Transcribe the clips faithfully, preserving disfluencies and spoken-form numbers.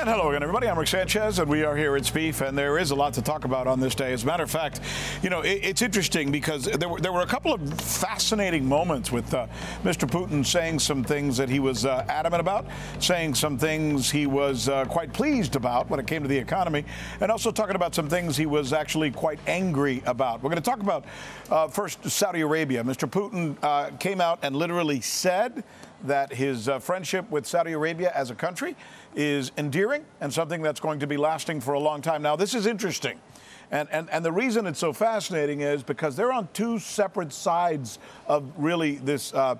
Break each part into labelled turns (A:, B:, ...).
A: And hello again, everybody. I'm Rick Sanchez, and we are here at Spieth, and there is a lot to talk about on this day. As a matter of fact, you know, it, it's interesting because there were, there were a couple of fascinating moments with uh, Mister Putin saying some things that he was uh, adamant about, saying some things he was uh, quite pleased about when it came to the economy, and also talking about some things he was actually quite angry about. We're going to talk about, uh, first, Saudi Arabia. Mister Putin uh, came out and literally said that his uh, friendship with Saudi Arabia as a country is endearing and something that's going to be lasting for a long time. Now, this is interesting. And, and, and the reason it's so fascinating is because they're on two separate sides of really this uh,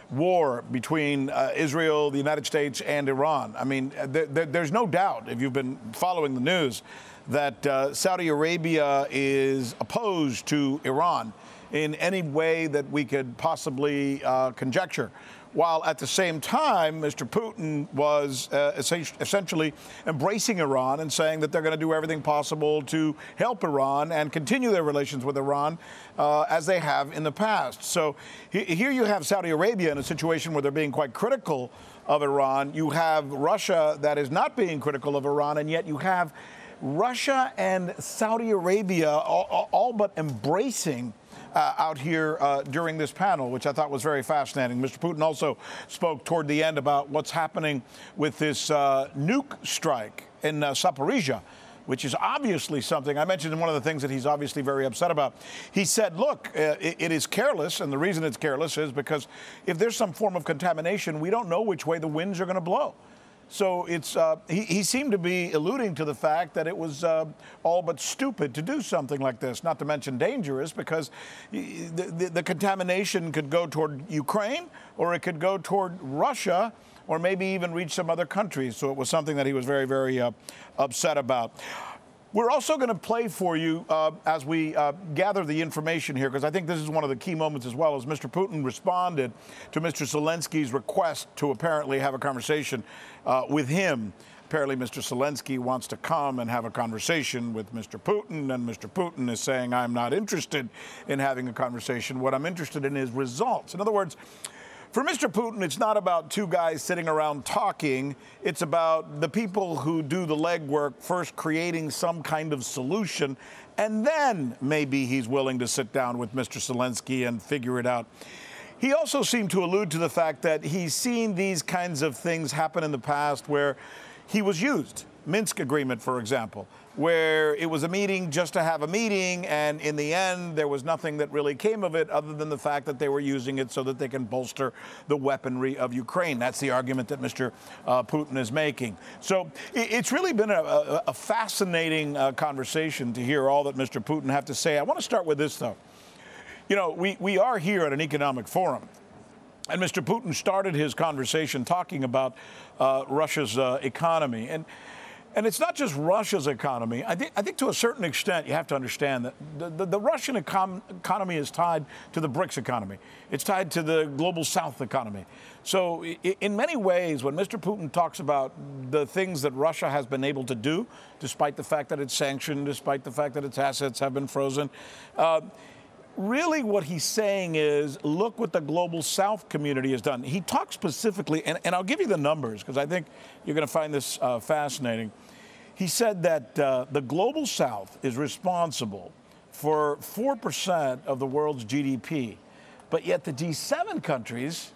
A: war between uh, Israel, the United States, and Iran. I mean, there, there, there's no doubt, if you've been following the news, that uh, Saudi Arabia is opposed to Iran in any way that we could possibly uh, conjecture. While at the same time, Mister Putin was uh, essentially embracing Iran and saying that they're going to do everything possible to help Iran and continue their relations with Iran uh, as they have in the past. So he, here you have Saudi Arabia in a situation where they're being quite critical of Iran. You have Russia that is not being critical of Iran, and yet you have Russia and Saudi Arabia all, all but embracing Uh, out here uh, during this panel, which I thought was very fascinating. Mister Putin also spoke toward the end about what's happening with this uh, nuke strike in uh, Zaporizhia, which is obviously something I mentioned in one of the things that he's obviously very upset about. He said, look, uh, it, it is careless, and the reason it's careless is because if there's some form of contamination, we don't know which way the winds are going to blow. So it's uh, he, he seemed to be alluding to the fact that it was uh, all but stupid to do something like this, not to mention dangerous, because the, the, the contamination could go toward Ukraine, or it could go toward Russia, or maybe even reach some other countries. So it was something that he was very, very uh, upset about. We're also going to play for you uh, as we uh, gather the information here, because I think this is one of the key moments as well, as Mister Putin responded to Mister Zelensky's request to apparently have a conversation uh, with him. Apparently, Mister Zelensky wants to come and have a conversation with Mister Putin, and Mister Putin is saying, I'm not interested in having a conversation. What I'm interested in is results. In other words, for Mister Putin, it's not about two guys sitting around talking. It's about the people who do the legwork first creating some kind of solution, and then maybe he's willing to sit down with Mister Zelensky and figure it out. He also seemed to allude to the fact that he's seen these kinds of things happen in the past where he was used. Minsk agreement, for example, where it was a meeting just to have a meeting, and in the end, there was nothing that really came of it other than the fact that they were using it so that they can bolster the weaponry of Ukraine. That's the argument that Mister Uh, Putin is making. So it's really been a, a, a fascinating uh, conversation to hear all that Mister Putin have to say. I want to start with this, though. You know, we, we are here at an economic forum. And Mister Putin started his conversation talking about uh, Russia's uh, economy. And And it's not just Russia's economy. I think, I think to a certain extent, you have to understand that the, the, the Russian econ- economy is tied to the BRICS economy. It's tied to the global South economy. So I- in many ways, when Mister Putin talks about the things that Russia has been able to do, despite the fact that it's sanctioned, despite the fact that its assets have been frozen, uh, really what he's saying is, look what the global South community has done. He talks specifically, and, and I'll give you the numbers, because I think you're going to find this uh, fascinating. He said that uh, the global South is responsible for four percent of the world's G D P, but yet the G seven countries,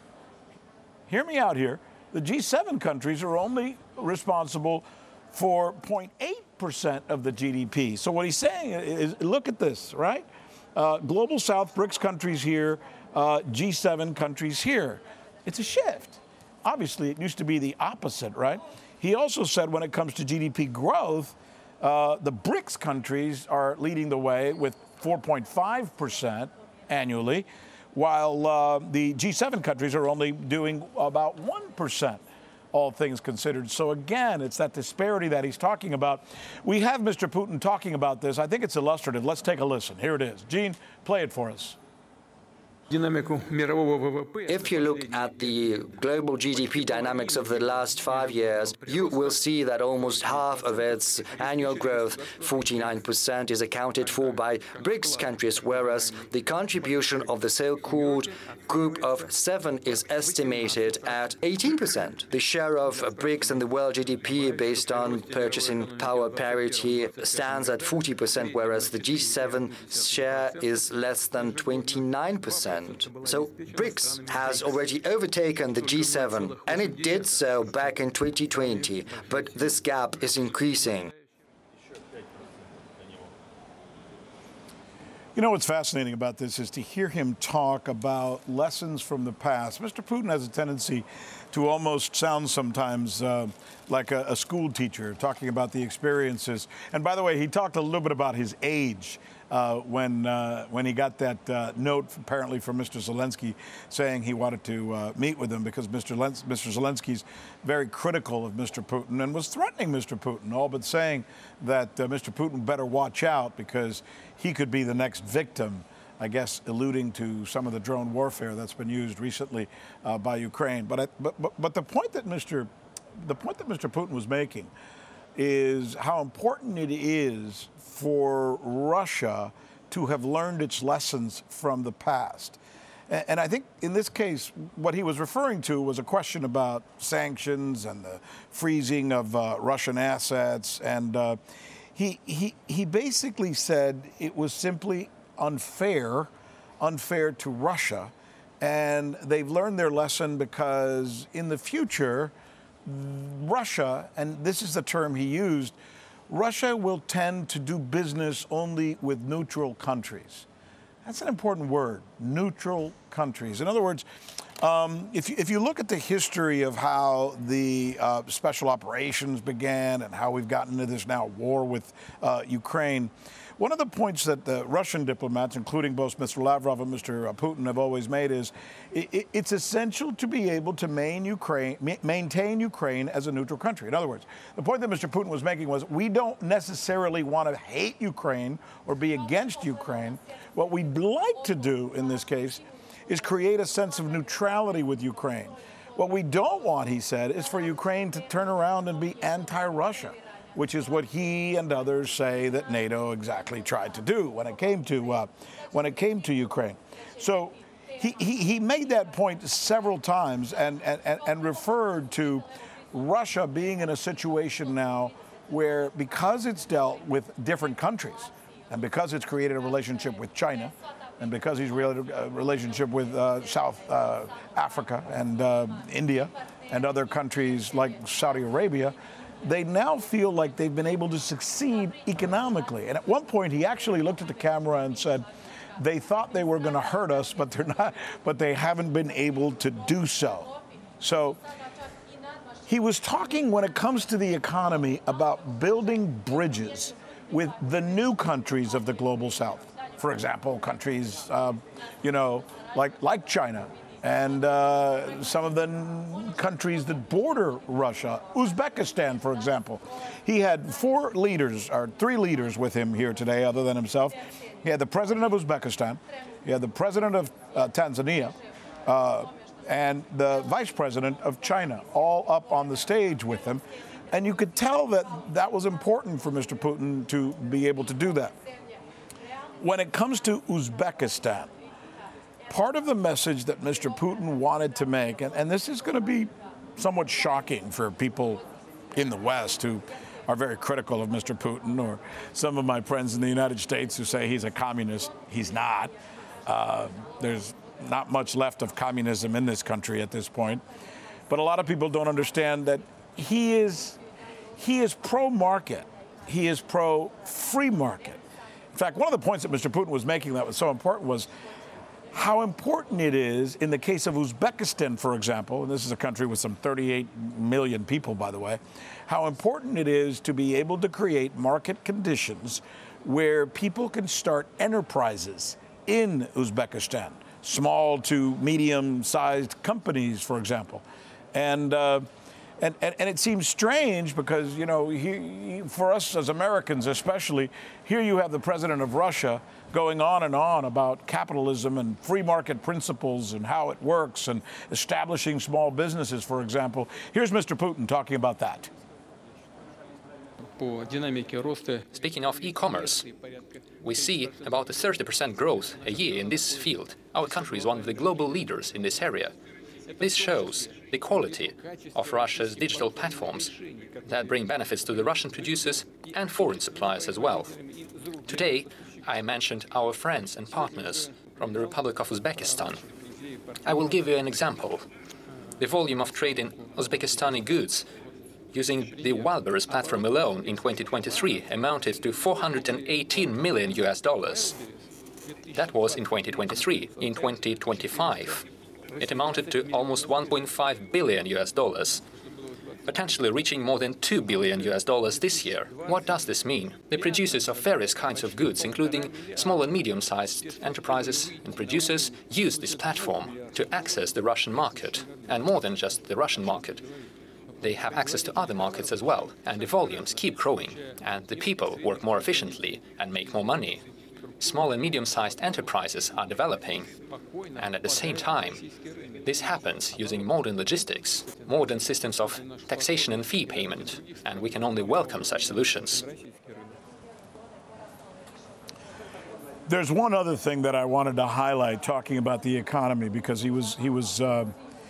A: hear me out here, the G seven countries are only responsible for zero point eight percent of the G D P. So what he's saying is, look at this, right? Uh, global South, BRICS countries here, uh, G seven countries here. It's a shift. Obviously, it used to be the opposite, right? He also said when it comes to G D P growth, uh, the BRICS countries are leading the way with four point five percent annually, while uh, the G seven countries are only doing about one percent, all things considered. So again, it's that disparity that he's talking about. We have Mister Putin talking about this. I think it's illustrative. Let's take a listen. Here it is. Gene, play it for us.
B: If you look at the global G D P dynamics of the last five years, you will see that almost half of its annual growth, forty-nine percent, is accounted for by BRICS countries, whereas the contribution of the so-called Group of Seven is estimated at eighteen percent. The share of BRICS in the world G D P based on purchasing power parity stands at forty percent, whereas the G seven share is less than twenty-nine percent. So BRICS has already overtaken the G seven, and it did so back in twenty twenty, but this gap is increasing.
A: You know what's fascinating about this is to hear him talk about lessons from the past. Mister Putin has a tendency to almost sound sometimes uh, like a, a school teacher talking about the experiences. And by the way, he talked a little bit about his age uh, when uh, when he got that uh, note apparently from Mister Zelensky saying he wanted to uh, meet with him because Mister Lens- Mister Zelensky's very critical of Mister Putin and was threatening Mister Putin, all but saying that uh, Mister Putin better watch out because he could be the next victim, I guess, alluding to some of the drone warfare that's been used recently uh, by Ukraine. But, I, but but but the point that Mister the point that Mister Putin was making is how important it is for Russia to have learned its lessons from the past. And, and I think in this case, what he was referring to was a question about sanctions and the freezing of uh, Russian assets. And uh, he he he basically said it was simply unfair, unfair to Russia. And they've learned their lesson because in the future, Russia, and this is the term he used, Russia will tend to do business only with neutral countries. That's an important word, neutral countries. In other words, um, if, you, if you look at the history of how the uh, special operations began and how we've gotten into this now war with uh, Ukraine, one of the points that the Russian diplomats, including both Mister Lavrov and Mister Putin, have always made is it, it's essential to be able to main Ukraine, maintain Ukraine as a neutral country. In other words, the point that Mister Putin was making was we don't necessarily want to hate Ukraine or be against Ukraine. What we'd like to do in this case is create a sense of neutrality with Ukraine. What we don't want, he said, is for Ukraine to turn around and be anti-Russia, which is what he and others say that NATO exactly tried to do when it came to uh, when it came to Ukraine. So he, he, he made that point several times and, and, and referred to Russia being in a situation now where, because it's dealt with different countries and because it's created a relationship with China and because he's created a relationship with uh, South uh, Africa and uh, India and other countries like Saudi Arabia, they now feel like they've been able to succeed economically. And at one point, he actually looked at the camera and said, they thought they were going to hurt us, but they're not, but they haven't been able to do so. So he was talking, when it comes to the economy, about building bridges with the new countries of the global South. For example, countries, uh, you know, like like China, and uh, some of the n- countries that border Russia, Uzbekistan, for example. He had four leaders, or three leaders with him here today, other than himself. He had the president of Uzbekistan, he had the president of uh, Tanzania, uh, and the vice president of China, all up on the stage with him. And you could tell that that was important for Mister Putin to be able to do that. When it comes to Uzbekistan, part of the message that Mister Putin wanted to make, and, and this is going to be somewhat shocking for people in the West who are very critical of Mister Putin, or some of my friends in the United States who say he's a communist. He's not. Uh, there's not much left of communism in this country at this point. But a lot of people don't understand that he is, he is pro-market. He is pro-free market. In fact, one of the points that Mister Putin was making that was so important was how important it is in the case of Uzbekistan, for example, and this is a country with some thirty-eight million people, by the way, how important it is to be able to create market conditions where people can start enterprises in Uzbekistan, small to medium-sized companies, for example. And uh, And, and, and it seems strange because, you know, he, for us as Americans especially, here you have the president of Russia going on and on about capitalism and free market principles and how it works and establishing small businesses, for example. Here's Mister Putin talking about that.
C: Speaking of e-commerce, we see about a thirty percent growth a year in this field. Our country is one of the global leaders in this area. This shows the quality of Russia's digital platforms that bring benefits to the Russian producers and foreign suppliers as well. Today, I mentioned our friends and partners from the Republic of Uzbekistan. I will give you an example. The volume of trade in Uzbekistani goods using the Wildberries platform alone in twenty twenty-three amounted to four hundred eighteen million U S dollars. That was in twenty twenty-three. In twenty twenty-five, it amounted to almost one point five billion U S dollars, potentially reaching more than two billion U S dollars this year. What does this mean? The producers of various kinds of goods, including small and medium-sized enterprises and producers, use this platform to access the Russian market, and more than just the Russian market. They have access to other markets as well, and the volumes keep growing, and the people work more efficiently and make more money. Small and medium-sized enterprises are developing, and at the same time, this happens using modern logistics, modern systems of taxation and fee payment, and we can only welcome such solutions.
A: There's one other thing that I wanted to highlight talking about the economy, because he was he was uh,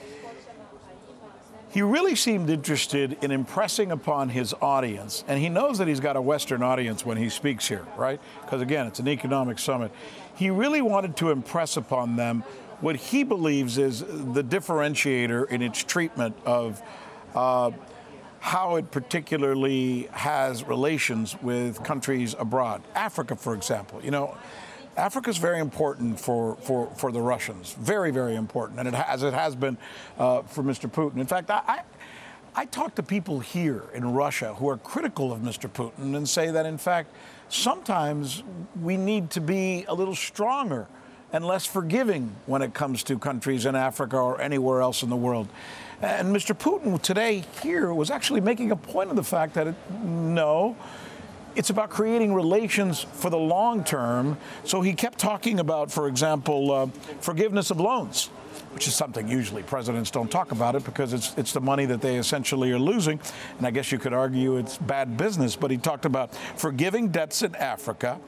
A: he really seemed interested in impressing upon his audience, and he knows that he's got a Western audience when he speaks here, right? Because again, it's an economic summit. He really wanted to impress upon them what he believes is the differentiator in its treatment of uh, how it particularly has relations with countries abroad. Africa, for example. You know, Africa is very important for, for, for the Russians, very, very important, and it has, it has been uh, for Mister Putin. In fact, I, I, I talk to people here in Russia who are critical of Mister Putin and say that, in fact, sometimes we need to be a little stronger and less forgiving when it comes to countries in Africa or anywhere else in the world. And Mister Putin today here was actually making a point of the fact that, it, no, it's about creating relations for the long term. So he kept talking about, for example, uh, forgiveness of loans, which is something usually presidents don't talk about it because it's it's the money that they essentially are losing. And I guess you could argue it's bad business, but he talked about forgiving debts in Africa.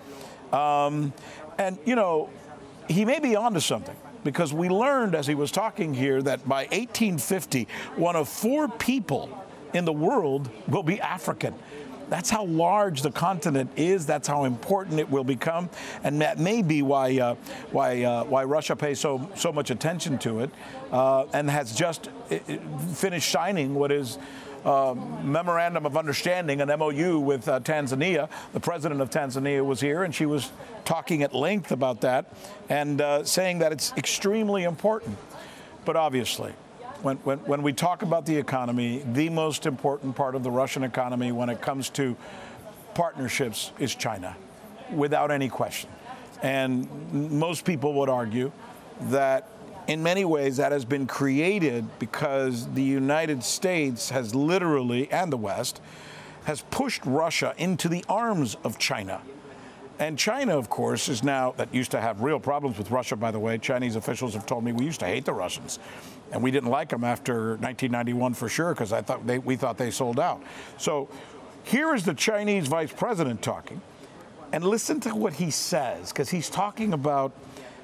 A: Um, and, you know, he may be onto something, because we learned as he was talking here that by eighteen fifty, one of four people in the world will be African. That's how large the continent is. That's how important it will become, and that may be why uh, why uh, why Russia pays so so much attention to it, uh, and has just finished signing what is uh, memorandum of understanding, an M O U with uh, Tanzania. The president of Tanzania was here, and she was talking at length about that, and uh, saying that it's extremely important. But obviously, When, when, when we talk about the economy, the most important part of the Russian economy when it comes to partnerships is China, without any question. And most people would argue that in many ways that has been created because the United States has literally, and the West, has pushed Russia into the arms of China. And China, of course, is now, that used to have real problems with Russia, by the way. Chinese officials have told me we used to hate the Russians. And we didn't like them after nineteen ninety-one for sure, because I thought they, we thought they sold out. So here is the Chinese vice president talking. And listen to what he says, because he's talking about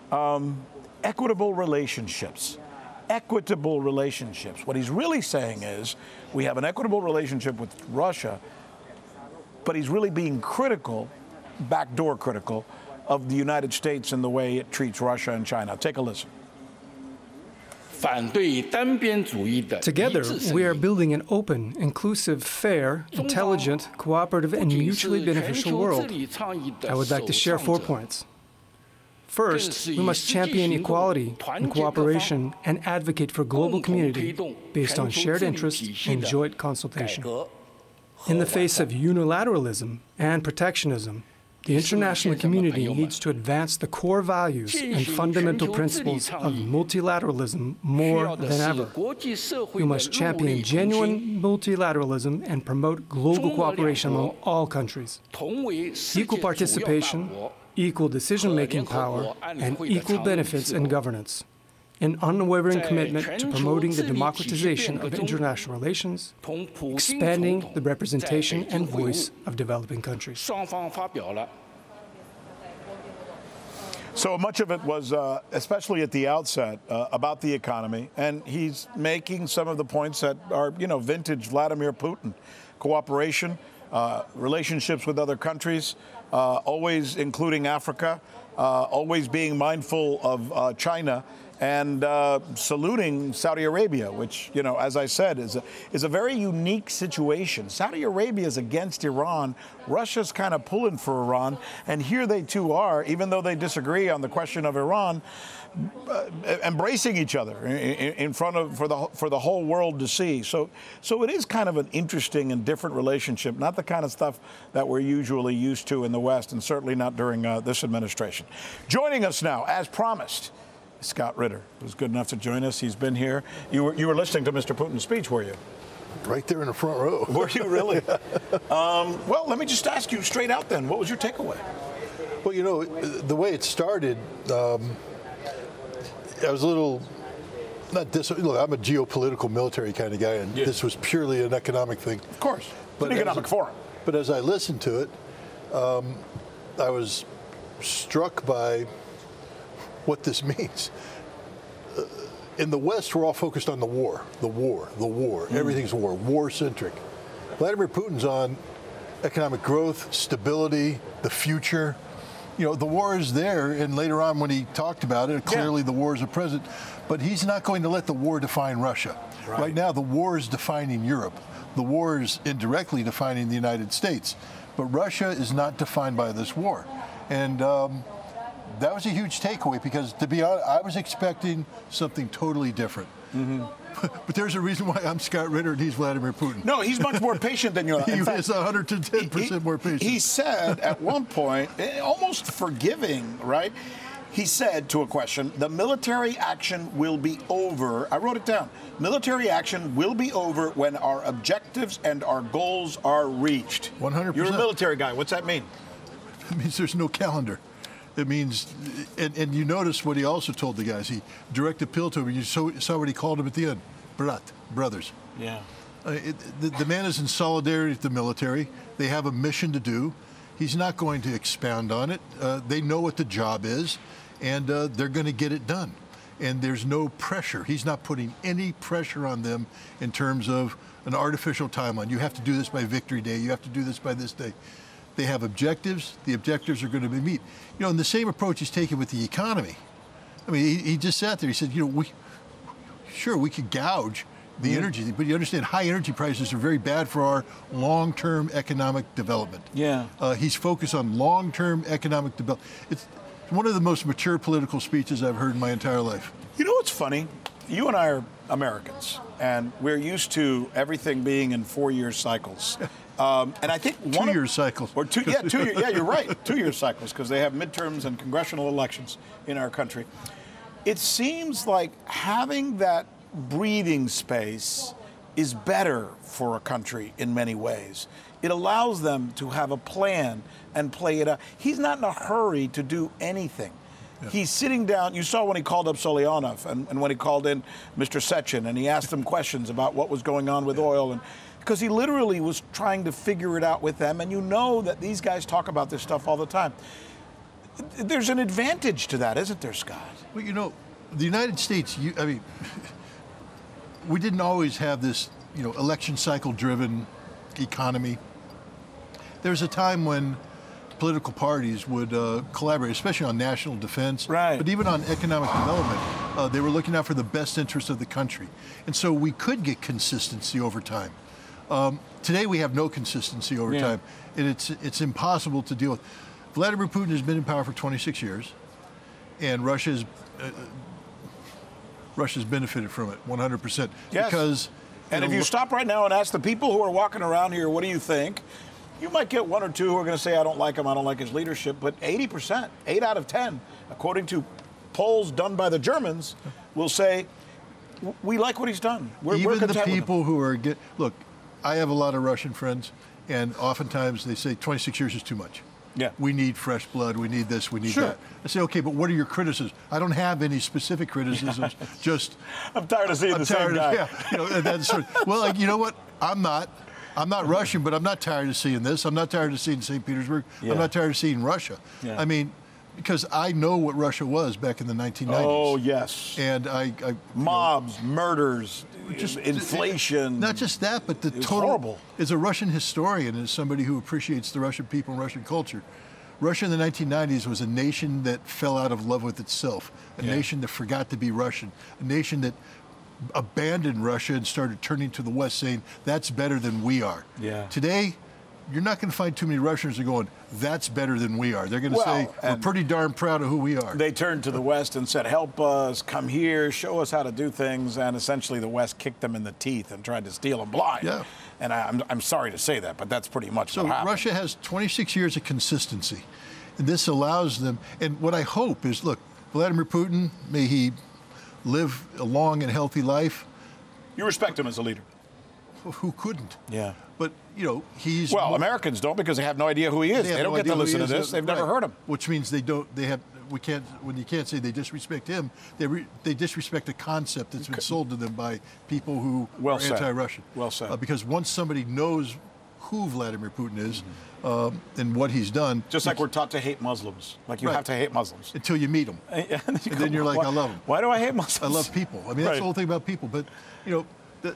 A: um, equitable relationships. Equitable relationships. What he's really saying is we have an equitable relationship with Russia, but he's really being critical, backdoor critical, of the United States and the way it treats Russia and China. Take a listen.
D: Together, we are building an open, inclusive, fair, intelligent, cooperative, and mutually beneficial world. I would like to share four points. First, we must champion equality and cooperation and advocate for global community based on shared interests and joint consultation. In the face of unilateralism and protectionism, The international community needs to advance the core values and fundamental principles of multilateralism more than ever. We must champion genuine multilateralism and promote global cooperation among all countries. Equal participation, equal decision-making power, and equal benefits in governance. An unwavering commitment to promoting the democratization of international relations, expanding the representation and voice of developing countries.
A: So much of it was, uh, especially at the outset, uh, about the economy, and he's making some of the points that are, you know, vintage Vladimir Putin. Cooperation, uh, relationships with other countries, uh, always including Africa, uh, always being mindful of uh, China, and uh, saluting Saudi Arabia, which, you know, as I said, is a, is a very unique situation. Saudi Arabia is against Iran. Russia's kind of pulling for Iran. And here they two are, even though they disagree on the question of Iran, uh, embracing each other in, in front of, for the, for the whole world to see. So, so it is kind of an interesting and different relationship, not the kind of stuff that we're usually used to in the West, and certainly not during uh, this administration. Joining us now, as promised, Scott Ritter, who's good enough to join us. He's been here. You were you were listening to Mister Putin's speech, were you?
E: Right there in the front row.
A: Were you really? um, well, let me just ask you straight out then. What was your takeaway?
E: Well, you know, the way it started, um, I was a little, not dis. Look, I'm a geopolitical military kind of guy, and yeah. This was purely an economic thing.
A: Of course.
E: But
A: an economic
E: as,
A: forum.
E: But as I listened to it, um, I was struck by what this means. Uh, in the West, we're all focused on the war, the war, the war. Mm. Everything's war, war-centric. Vladimir Putin's on economic growth, stability, the future. You know, the war is there, and later on when he talked about it, clearly yeah. the war is a present, but he's not going to let the war define Russia. Right. Right now, the war is defining Europe. The war is indirectly defining the United States, but Russia is not defined by this war. And um, that was a huge takeaway because, to be honest, I was expecting something totally different. Mm-hmm. But there's a reason why I'm Scott Ritter and he's Vladimir Putin.
A: No, he's much more patient than you are.
E: He is one hundred ten percent he, more patient.
A: He said at one point, almost forgiving, right? He said to a question, the military action will be over. I wrote it down. Military action will be over when our objectives and our goals are reached.
E: one hundred percent.
A: You're a military guy. What's that mean?
E: It means there's no calendar. It means, and, and you notice what he also told the guys. He direct appeal to him. You saw, saw what he called him at the end. Brat, brothers.
A: Yeah.
E: Uh, it, the, the man is in solidarity with the military. They have a mission to do. He's not going to expound on it. Uh, they know what the job is, and uh, they're going to get it done. And there's no pressure. He's not putting any pressure on them in terms of an artificial timeline. You have to do this by Victory Day. You have to do this by this day. They have objectives. The objectives are going to be met. You know, and the same approach he's taken with the economy. I mean, he, he just sat there. He said, you know, we sure we could gouge the yeah. energy, but you understand high energy prices are very bad for our long-term economic development.
A: Yeah.
E: Uh, he's focused on long-term economic development. It's one of the most mature political speeches I've heard in my entire life.
A: You know what's funny? You and I are Americans, and we're used to everything being in four-year cycles. Um, and I think one
E: two-year
A: of,
E: cycles.
A: Or two, yeah, two year, yeah, you're right. Two-year cycles because they have midterms and congressional elections in our country. It seems like having that breathing space is better for a country in many ways. It allows them to have a plan and play it out. He's not in a hurry to do anything. Yeah. He's sitting down. You saw when he called up Solyanov and, and when he called in Mister Sechin and he asked them questions about what was going on with oil, and because he literally was trying to figure it out with them. And you know that these guys talk about this stuff all the time. There's an advantage to that, isn't there, Scott?
E: Well, you know, the United States, you, I mean, we didn't always have this, you know, election cycle driven economy. There was a time when political parties would uh, collaborate, especially on national defense,
A: right.
E: but even on economic development. Uh, they were looking out for the best interest of the country. And so we could get consistency over time. Um, today we have no consistency over yeah. time, and it's it's impossible to deal with. Vladimir Putin has been in power for twenty-six years, and Russia's uh, Russia's benefited from it one hundred percent.
A: Yes.
E: Because,
A: and
E: you
A: if
E: know,
A: you stop right now and ask the people who are walking around here, what do you think? You might get one or two who are going to say, I don't like him, I don't like his leadership, but eighty percent, eight out of ten, according to polls done by the Germans, will say, we like what he's done. We're,
E: Even
A: we're
E: the people who are, get, look, I have a lot of Russian friends, and oftentimes they say twenty-six years is too much.
A: Yeah.
E: We need fresh blood, we need this, we need
A: Sure.
E: that. I say, okay, but what are your criticisms? I don't have any specific criticisms, just...
A: I'm tired of seeing
E: I'm
A: the
E: tired
A: same
E: of,
A: guy.
E: Yeah, you know, and that's sort of, well, like, you know what? I'm not. I'm not Russian, but I'm not tired of seeing this. I'm not tired of seeing Saint Petersburg.
A: Yeah.
E: I'm not tired of seeing Russia.
A: Yeah.
E: I mean, because I know what Russia was back in the nineteen nineties.
A: Oh, yes.
E: And I... I
A: Mobs, murders, just inflation.
E: Not just that, but the
A: It was
E: total...
A: horrible.
E: As a Russian historian, as somebody who appreciates the Russian people and Russian culture, Russia in the nineteen nineties was a nation that fell out of love with itself, a
A: Yeah.
E: nation that forgot to be Russian, a nation that abandoned Russia and started turning to the West saying, that's better than we are.
A: Yeah.
E: Today, you're not going to find too many Russians that are going, that's better than we are. They're going to
A: Well,
E: say, we're
A: and
E: pretty darn proud of who we are.
A: They turned to the West and said, help us, come here, show us how to do things. And essentially the West kicked them in the teeth and tried to steal them blind.
E: Yeah.
A: And I, I'm, I'm sorry to say that, but that's pretty much
E: So
A: what happened.
E: Russia has twenty-six years of consistency. And this allows them, and what I hope is, look, Vladimir Putin, may he live a long and healthy life.
A: You respect him as a leader.
E: Who couldn't?
A: Yeah.
E: But, you know, he's...
A: Well,
E: more-
A: Americans don't because they have no idea who he is. They,
E: have
A: don't
E: no
A: get
E: idea
A: to
E: who
A: listen
E: he
A: to
E: is.
A: this. They've never
E: Right.
A: heard him.
E: Which means they don't, they have, we can't, when you can't say they disrespect him, they re, they disrespect a concept that's been sold to them by people who
A: Well
E: are
A: said.
E: anti-Russian.
A: Well said.
E: Uh, because once somebody knows who Vladimir Putin is um, and what he's done...
A: Just like we're taught to hate Muslims. Like you
E: Right.
A: have to hate Muslims.
E: Until you meet them.
A: and
E: And then you're like,
A: why,
E: I love them.
A: Why do I hate Muslims?
E: I love people. I mean, that's
A: Right.
E: the whole thing about people. But, you know, the,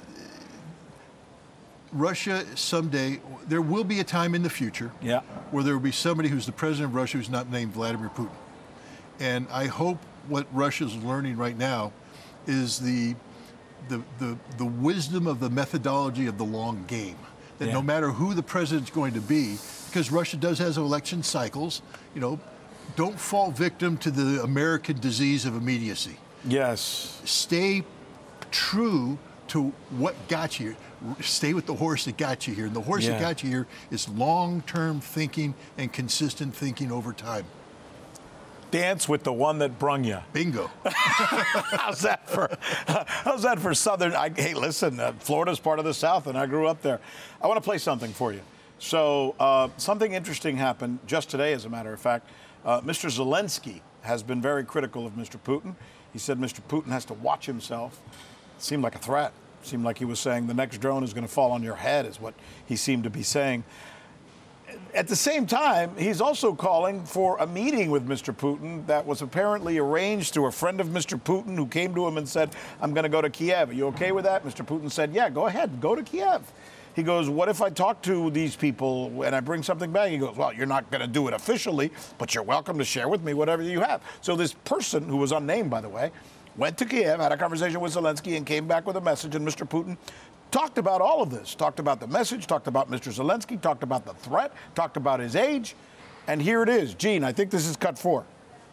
E: Russia someday, there will be a time in the future
A: Yeah.
E: where there will be somebody who's the president of Russia who's not named Vladimir Putin. And I hope what Russia's learning right now is the the the, the wisdom of the methodology of the long game. That
A: Yeah.
E: no matter who the president's going to be, because Russia does has election cycles, you know, don't fall victim to the American disease of immediacy.
A: Yes.
E: Stay true to what got you here. Stay with the horse that got you here. And the horse
A: Yeah.
E: that got you here is long-term thinking and consistent thinking over time.
A: Dance with the one that brung you.
E: Bingo.
A: How's that for? How's that for Southern? I, hey, listen, uh, Florida's part of the South, and I grew up there. I want to play something for you. So uh, something interesting happened just today, as a matter of fact. Uh, Mister Zelensky has been very critical of Mister Putin. He said Mister Putin has to watch himself. It seemed like a threat. It seemed like he was saying the next drone is going to fall on your head, is what he seemed to be saying. At the same time, he's also calling for a meeting with Mister Putin that was apparently arranged through a friend of Mister Putin who came to him and said, I'm going to go to Kiev. Are you okay with that? Mister Putin said, yeah, go ahead, go to Kiev. He goes, what if I talk to these people and I bring something back? He goes, well, you're not going to do it officially, but you're welcome to share with me whatever you have. So this person, who was unnamed, by the way, went to Kiev, had a conversation with Zelensky, and came back with a message, and Mister Putin talked about all of this, talked about the message, talked about Mister Zelensky, talked about the threat, talked about his age, and here it is. Gene, I think this is cut four.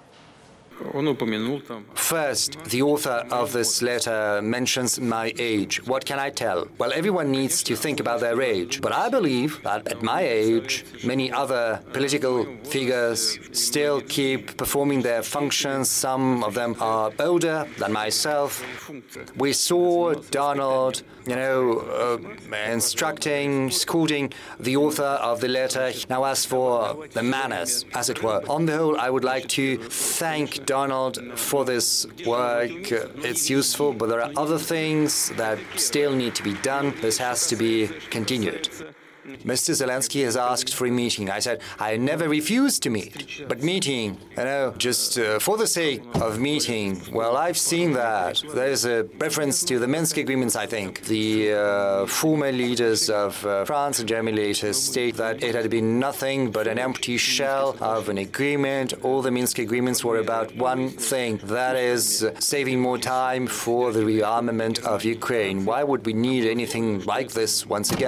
B: First, the author of this letter mentions my age. What can I tell? Well, everyone needs to think about their age. But I believe that at my age, many other political figures still keep performing their functions. Some of them are older than myself. We saw Donald, you know, uh, instructing, scolding the author of the letter. Now, as for the manners, as it were, on the whole, I would like to thank Donald for this work. It's useful, but there are other things that still need to be done. This has to be continued. Mister Zelensky has asked for a meeting. I said, I never refused to meet. But meeting, you know, just uh, for the sake of meeting, well, I've seen that. There's a reference to the Minsk agreements, I think. The uh, former leaders of uh, France and Germany later state that it had been nothing but an empty shell of an agreement. All the Minsk agreements were about one thing, that is uh, saving more time for the rearmament of Ukraine. Why would we need anything like this once again?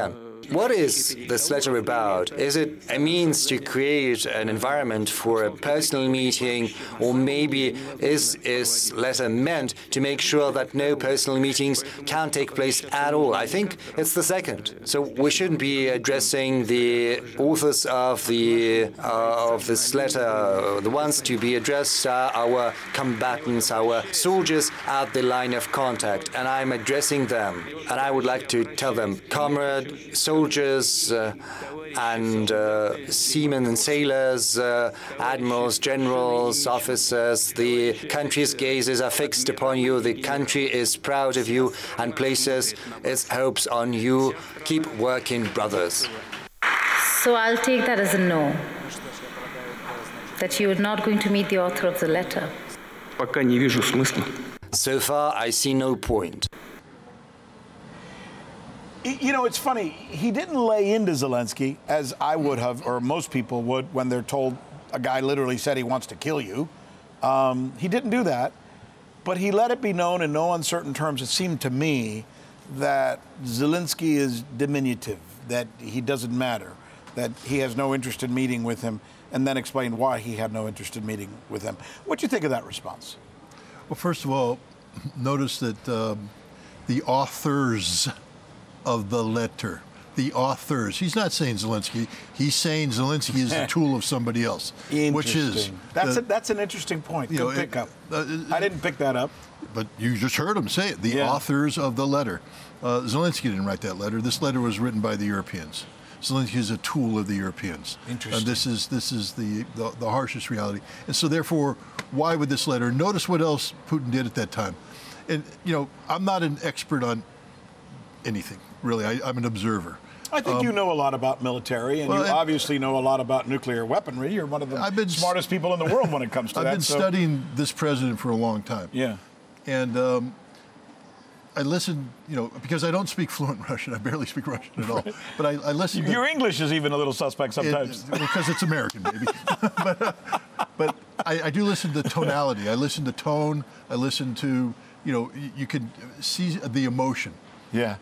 B: What is this letter about? Is it a means to create an environment for a personal meeting, or maybe is this letter meant to make sure that no personal meetings can take place at all? I think it's the second. So we shouldn't be addressing the authors of the uh, of this letter. The ones to be addressed are our combatants, our soldiers at the line of contact, and I'm addressing them. And I would like to tell them, comrade, soldiers, uh, and uh, seamen and sailors, uh, admirals, generals, officers, the country's gazes are fixed upon you. The country is proud of you and places its hopes on you. Keep working, brothers.
F: So I'll take that as a no, that you're not going to meet the author of the letter.
G: Пока не вижу смысла.
B: So far, I see no point.
A: You know, it's funny. He didn't lay into Zelensky, as I would have, or most people would, when they're told a guy literally said he wants to kill you. Um, he didn't do that, but he let it be known in no uncertain terms, it seemed to me, that Zelensky is diminutive, that he doesn't matter, that he has no interest in meeting with him, and then explained why he had no interest in meeting with him. What do you think of that response?
E: Well, first of all, notice that um, the authors of the letter, the authors, he's not saying Zelensky, he's saying Zelensky is a tool of somebody else, which is...
A: That's,
E: the,
A: a, that's an interesting point. Good
E: know,
A: pick up.
E: Uh,
A: I didn't pick that up.
E: But you just heard him say it, the
A: yeah.
E: authors of the letter. Uh, Zelensky didn't write that letter. This letter was written by the Europeans. Zelensky is a tool of the Europeans.
A: Interesting.
E: And this is this is the, the, the harshest reality. And so therefore, why would this letter? Notice what else Putin did at that time. And, you know, I'm not an expert on anything, really. I, I'm an observer.
A: I think um, you know a lot about military, and
E: well,
A: you obviously know a lot about nuclear weaponry. You're one of the
E: I've been,
A: smartest people in the world when it comes to
E: I've
A: that.
E: I've been
A: so.
E: studying this president for a long time.
A: Yeah.
E: And um, I listen, you know, because I don't speak fluent Russian. I barely speak Russian at all. But I, I listen.
A: Your
E: to,
A: English is even a little suspect sometimes.
E: It, because it's American, maybe. but uh, but I, I do listen to tonality. I listen to tone. I listen to, you know, you, you can see the emotion.
A: Yeah.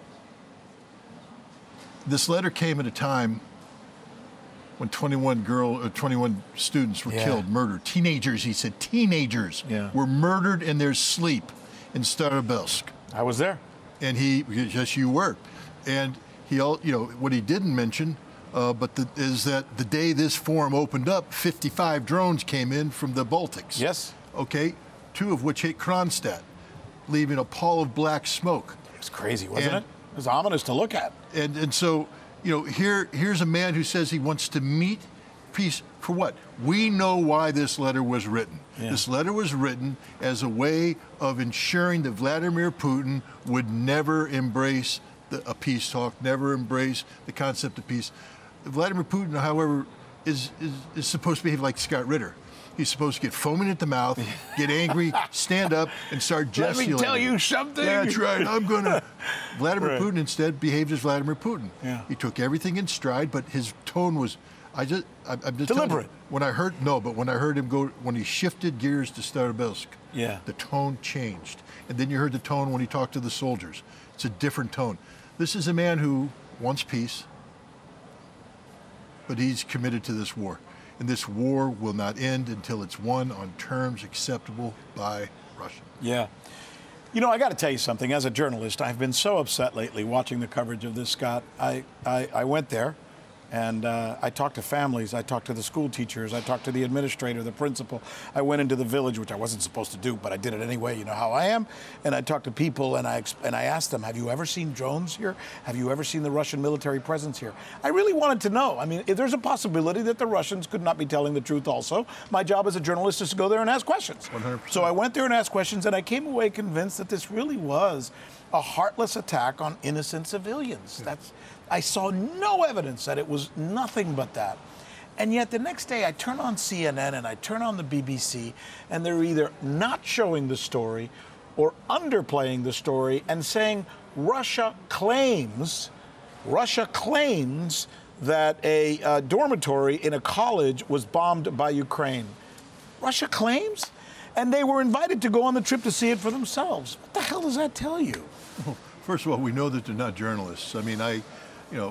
E: This letter came at a time when twenty-one girl, uh, twenty-one students were
A: yeah.
E: killed, murdered. Teenagers, he said, teenagers
A: yeah.
E: were murdered in their sleep in Starobelsk.
A: I was there.
E: And he, yes, you were. And he, all, you know, what he didn't mention, uh, but the, is that the day this forum opened up, fifty-five drones came in from the Baltics.
A: Yes.
E: Okay, two of which hit Kronstadt, leaving a pall of black smoke.
A: It was crazy, wasn't
E: and,
A: it? It was ominous to look at.
E: And and so, you know, here here's a man who says he wants to meet peace for what? We know why this letter was written. Yeah. This letter was written as a way of ensuring that Vladimir Putin would never embrace the, a peace talk, never embrace the concept of peace. Vladimir Putin, however, is, is, is supposed to behave like Scott Ritter. He's supposed to get foaming at the mouth, get angry, stand up, and start gesticulating.
A: Let me tell you something.
E: Yeah, that's right. I'm going to. Vladimir
A: right.
E: Putin instead behaved as Vladimir Putin.
A: Yeah.
E: He took everything in stride, but his tone was, I just, I, I'm just
A: deliberate.
E: You, when I heard no, but when I heard him go, when he shifted gears to Starobelsk,
A: yeah,
E: the tone changed, and then you heard the tone when he talked to the soldiers. It's a different tone. This is a man who wants peace, but he's committed to this war. And this war will not end until it's won on terms acceptable by Russia.
A: Yeah. You know, I got to tell you something. As a journalist, I've been so upset lately watching the coverage of this, Scott. I, I, I went there, and uh, I talked to families. I talked to the school teachers. I talked to the administrator, the principal. I went into the village, which I wasn't supposed to do, but I did it anyway. You know how I am. And I talked to people, and I and I asked them, have you ever seen drones here? Have you ever seen the Russian military presence here? I really wanted to know. I mean, if there's a possibility that the Russians could not be telling the truth also. My job as a journalist is to go there and ask questions.
E: one hundred percent.
A: So I went there and asked questions, and I came away convinced that this really was a heartless attack on innocent civilians. That's I saw no evidence that it was nothing but that. And yet the next day I turn on C N N and I turn on the B B C, and they're either not showing the story or underplaying the story and saying Russia claims, Russia claims that a uh, dormitory in a college was bombed by Ukraine. Russia claims? And they were invited to go on the trip to see it for themselves. What the hell does that tell you?
E: Well, first of all, we know that they're not journalists. I mean, I, you know,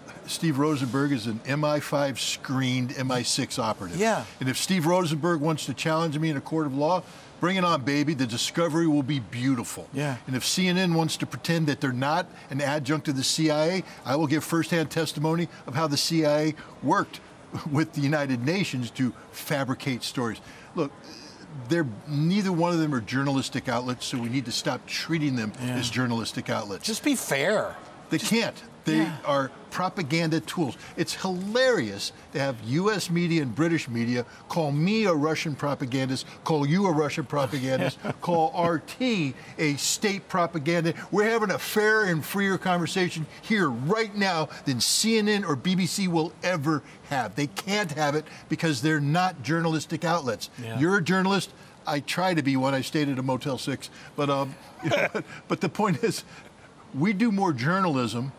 E: Steve Rosenberg is an M I five screened M I six operative.
A: Yeah.
E: And if Steve Rosenberg wants to challenge me in a court of law, bring it on, baby. The discovery will be beautiful.
A: Yeah.
E: And if C N N wants to pretend that they're not an adjunct of the C I A, I will give firsthand testimony of how the C I A worked with the United Nations to fabricate stories. Look, they're neither one of them are journalistic outlets, so we need to stop treating them
A: Yeah.
E: as journalistic outlets.
A: Just be fair.
E: They can't. They
A: Yeah.
E: are propaganda tools. It's hilarious to have U S media and British media call me a Russian propagandist, call you a Russian propagandist, call R T a state propaganda. We're having a fair and freer conversation here right now than C N N or B B C will ever have. They can't have it because they're not journalistic outlets.
A: Yeah.
E: You're a journalist. I try to be one. I stayed at a Motel six. But, um, you know, but, but the point is, we do more journalism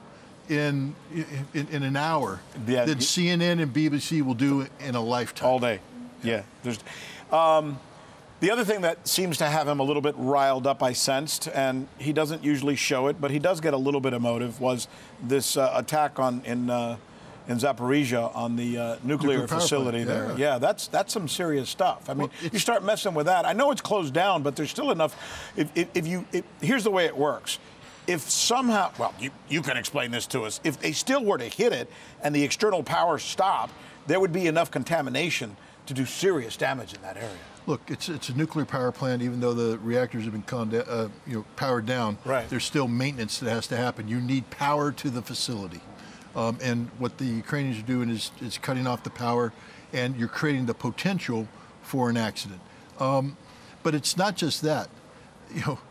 E: in in, in an hour
A: Yeah.
E: than C N N and B B C will do in a lifetime.
A: All day. Yeah. There's, um, the other thing that seems to have him a little bit riled up, I sensed, and he doesn't usually show it, but he does get a little bit emotive, was this uh, attack on in uh, in Zaporizhia on the uh, nuclear,
E: Nuclear power
A: facility
E: plant,
A: there.
E: yeah.
A: Yeah, that's that's some serious stuff. I mean,
E: Well, it's-
A: you start messing with that. I know it's closed down, but there's still enough. If, if, if you, if, here's the way it works. If somehow, well, you, you can explain this to us. If they still were to hit it and the external power stopped, there would be enough contamination to do serious damage in that area.
E: Look, it's it's a nuclear power plant. Even though the reactors have been con- uh, you know powered down,
A: Right.
E: there's still maintenance that has to happen. You need power to the facility, um, and what the Ukrainians are doing is is cutting off the power, and you're creating the potential for an accident. Um, but it's not just that, you know.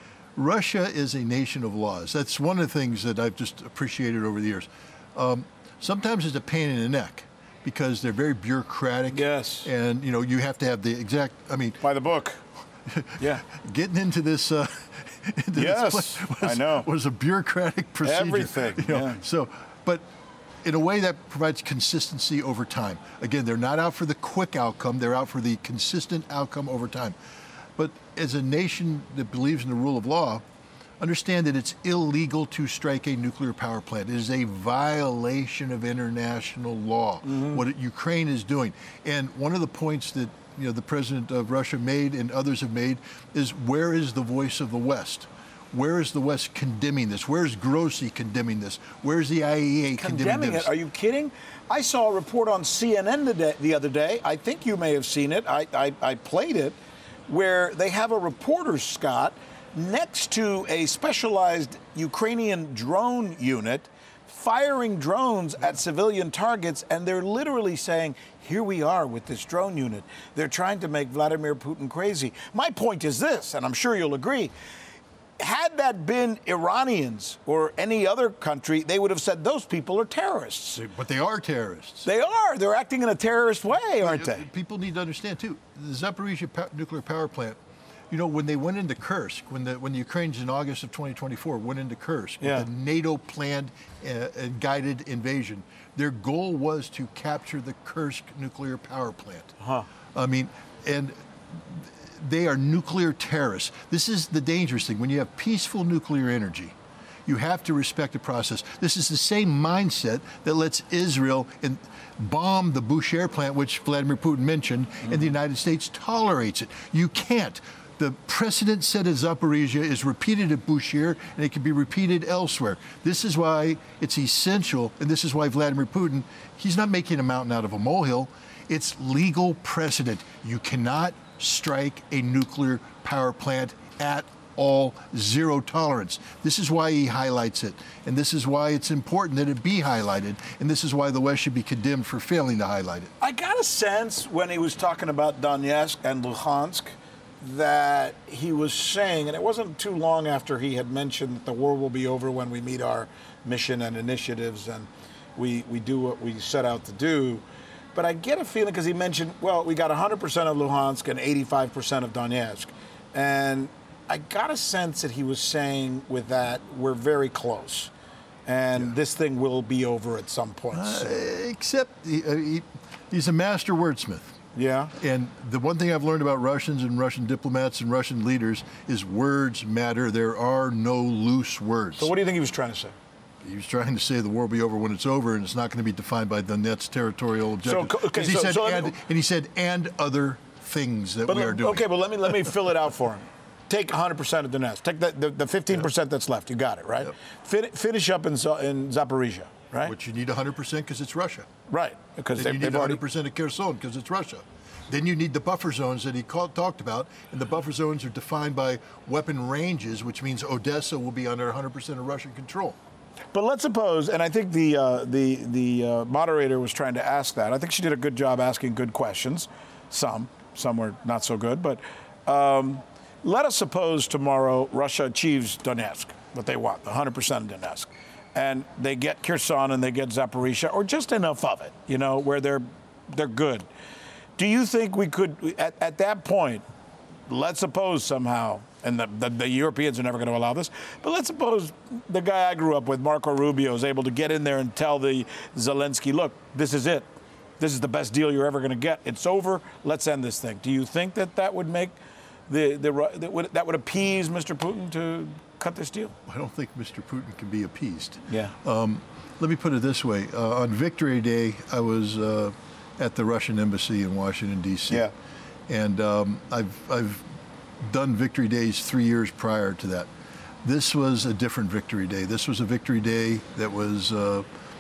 E: Russia is a nation of laws. That's one of the things that I've just appreciated over the years. Um, sometimes it's a pain in the neck because they're very bureaucratic.
A: Yes.
E: And, you know, you have to have the exact, I mean,
A: By the book. Yeah.
E: getting into this, uh, into
A: Yes,
E: this place was,
A: I know.
E: was a bureaucratic procedure.
A: Everything,
E: you know.
A: yeah.
E: So, but in a way that provides consistency over time. Again, they're not out for the quick outcome. They're out for the consistent outcome over time. But as a nation that believes in the rule of law, understand that it's illegal to strike a nuclear power plant. It is a violation of international law, mm-hmm. what Ukraine is doing. And one of the points that you know the president of Russia made and others have made is, where is the voice of the West? Where is the West condemning this? Where's Grossi condemning this? Where's the I A E A condemning,
A: Condemning
E: this?
A: it? Are you kidding? I saw a report on C N N the, day, the other day. I think you may have seen it. I, I, I played it, where they have a reporter, Scott, next to a specialized Ukrainian drone unit firing drones at civilian targets, and they're literally saying, here we are with this drone unit. They're trying to make Vladimir Putin crazy. My point is this, and I'm sure you'll agree, had that been Iranians or any other country, they would have said those people are terrorists.
E: But they are terrorists.
A: They are. They're acting in a terrorist way, aren't they?
E: People need to understand, too, the Zaporizhia po- nuclear power plant, you know, when they went into Kursk, when the when the Ukrainians in August of twenty twenty-four went into Kursk,
A: Yeah.
E: with a NATO-planned uh, and guided invasion, their goal was to capture the Kursk nuclear power plant.
A: Huh.
E: I mean, and they are nuclear terrorists. This is the dangerous thing. When you have peaceful nuclear energy, you have to respect the process. This is the same mindset that lets Israel in, bomb the Bushehr plant, which Vladimir Putin mentioned, mm-hmm. and the United States tolerates it. You can't. The precedent set at Zaporizhia is repeated at Bushehr, and it can be repeated elsewhere. This is why it's essential, and this is why Vladimir Putin, he's not making a mountain out of a molehill. It's legal precedent. You cannot strike a nuclear power plant at all, zero tolerance. This is why he highlights it, and this is why it's important that it be highlighted, and this is why the West should be condemned for failing to highlight it.
A: I got a sense when he was talking about Donetsk and Luhansk that he was saying, and it wasn't too long after he had mentioned that the war will be over when we meet our mission and initiatives and we, we do what we set out to do. But I get a feeling, because he mentioned, well, we got one hundred percent of Luhansk and eighty-five percent of Donetsk. And I got a sense that he was saying with that, we're very close. And yeah. this thing will be over at some point.
E: Uh, except he, uh, he, he's a master wordsmith.
A: Yeah.
E: And the one thing I've learned about Russians and Russian diplomats and Russian leaders is words matter. There are no loose words.
A: So what do you think he was trying to say?
E: He was trying to say the war will be over when it's over, and it's not going to be defined by Donetsk territorial objectives.
A: So, okay,
E: he
A: so,
E: said,
A: so
E: and,
A: me,
E: and he said, and other things that
A: but
E: we
A: let,
E: are doing.
A: Okay, but let me let me fill it out for him. Take one hundred percent of Donetsk. Take the, the, the fifteen percent yep. that's left. You got it, right? Yep. Fin- finish up in, in Zaporizhia, right?
E: Which you need one hundred percent because it's Russia.
A: Right, because
E: then
A: they,
E: you need
A: one
E: hundred percent of Kherson because it's Russia. Then you need the buffer zones that he called, talked about, and the buffer zones are defined by weapon ranges, which means Odessa will be under one hundred percent of Russian control.
A: But let's suppose, and I think the uh, the the uh, moderator was trying to ask that. I think she did a good job asking good questions. Some, some were not so good. But um, let us suppose tomorrow Russia achieves Donetsk, what they want, one hundred percent of Donetsk, and they get Kherson and they get Zaporizhia, or just enough of it, you know, where they're they're good. Do you think we could, at, at that point, let's suppose somehow, and the, the, the Europeans are never going to allow this, but let's suppose the guy I grew up with, Marco Rubio, is able to get in there and tell the Zelensky, look, this is it. This is the best deal you're ever going to get. It's over. Let's end this thing. Do you think that that would make the, the that would, that would appease Mister Putin to cut this deal?
E: I don't think Mister Putin can be appeased.
A: Yeah.
E: Um, let me put it this way. Uh, on Victory Day, I was uh, at the Russian embassy in Washington, D C
A: Yeah.
E: And um, I've, I've done Victory Days three years prior to that. This was a different Victory Day. This was a Victory Day that was uh,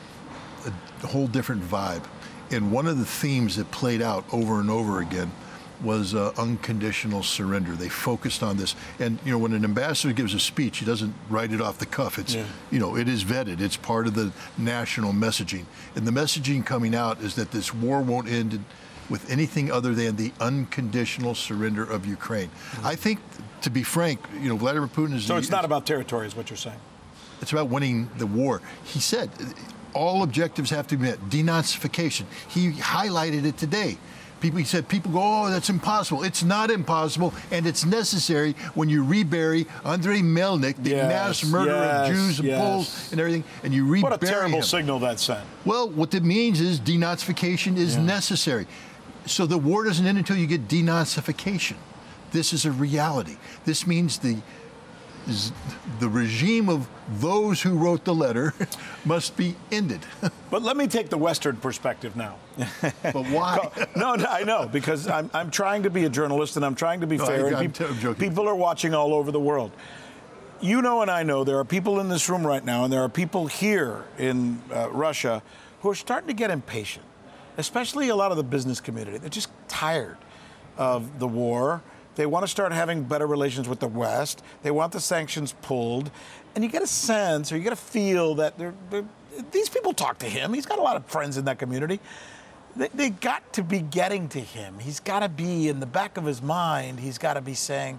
E: a whole different vibe. And one of the themes that played out over and over again was uh, unconditional surrender. They focused on this. And, you know, when an ambassador gives a speech, he doesn't write it off the cuff. It's, yeah. you know, it is vetted. It's part of the national messaging. And the messaging coming out is that this war won't end with anything other than the unconditional surrender of Ukraine. Mm-hmm. I think, to be frank, you know, Vladimir Putin is...
A: So it's not about territory, is what you're saying?
E: It's about winning the war. He said all objectives have to be met. Denazification. He highlighted it today. People, he said, people go, oh, that's impossible. It's not impossible, and it's necessary when you rebury Andrei Melnik, the
A: yes,
E: mass murderer
A: yes,
E: of Jews and
A: yes.
E: Poles and everything, and you rebury him.
A: What a terrible
E: him.
A: signal that sent.
E: Well, what that means is denazification is yeah. necessary. So the war doesn't end until you get denazification. This is a reality. This means the the regime of those who wrote the letter must be ended.
A: But let me take the Western perspective now.
E: But why?
A: no, no, I know, because I'm, I'm trying to be a journalist and I'm trying to be
E: no,
A: fair.
E: I,
A: and
E: I'm,
A: pe-
E: I'm joking.
A: People are watching all over the world. You know and I know there are people in this room right now, and there are people here in uh, Russia who are starting to get impatient, especially a lot of the business community. They're just tired of the war. They want to start having better relations with the West. They want the sanctions pulled. And you get a sense, or you get a feel that they're, they're, these people talk to him. He's got a lot of friends in that community. They, they got to be getting to him. He's got to be, in the back of his mind, he's got to be saying,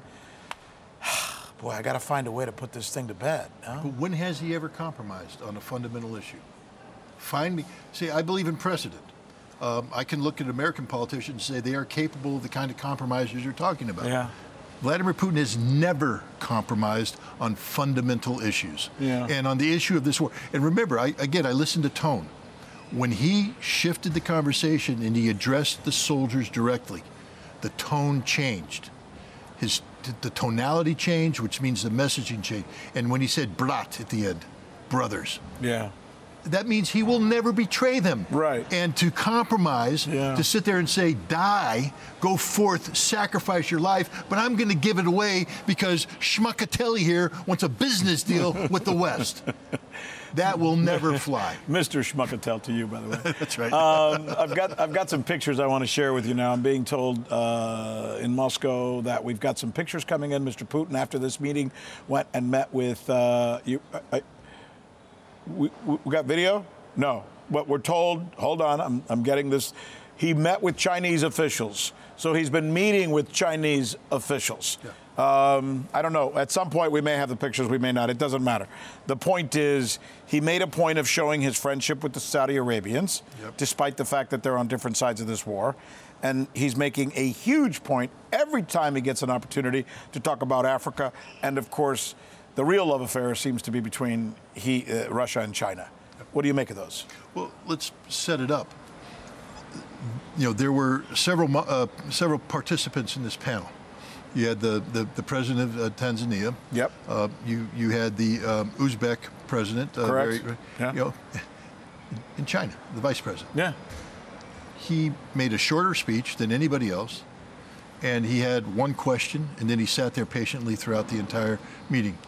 A: boy, I got to find a way to put this thing to bed. No?
E: But when has he ever compromised on a fundamental issue? Find me. See, I believe in precedent. Um, I can look at American politicians and say they are capable of the kind of compromises you're talking about.
A: Yeah.
E: Vladimir Putin has never compromised on fundamental issues.
A: Yeah.
E: And on the issue of this war. And remember, I, again, I listened to tone. When he shifted the conversation and he addressed the soldiers directly, the tone changed. His the tonality changed, which means the messaging changed. And when he said brat at the end, brothers.
A: Yeah.
E: That means he will never betray them.
A: Right.
E: And to compromise,
A: yeah.
E: to sit there and say, die, go forth, sacrifice your life, but I'm going to give it away because Schmuckatelli here wants a business deal with the West. That will never fly.
A: Mister Schmuckatel to you, by the way.
E: That's right.
A: um, I've got I've got some pictures I want to share with you now. I'm being told uh, in Moscow that we've got some pictures coming in. Mister Putin, after this meeting, went and met with uh, you. I, We, we got video? No. What we're told, hold on, I'm, I'm getting this. He met with Chinese officials. So he's been meeting with Chinese officials. Yeah. Um, I don't know. At some point, we may have the pictures, we may not. It doesn't matter. The point is, he made a point of showing his friendship with the Saudi Arabians, yep. despite the fact that they're on different sides of this war. And he's making a huge point every time he gets an opportunity to talk about Africa. And, of course, the real love affair seems to be between he, uh, Russia and China. What do you make of those?
E: Well, let's set it up. You know, there were several uh, several participants in this panel. You had the, the, the president of uh, Tanzania.
A: Yep.
E: Uh, you you had the um, Uzbek president. Uh,
A: Correct.
E: Very,
A: Yeah.
E: You know, in China, the vice president.
A: Yeah.
E: He made a shorter speech than anybody else, and he had one question, and then he sat there patiently throughout the entire meeting.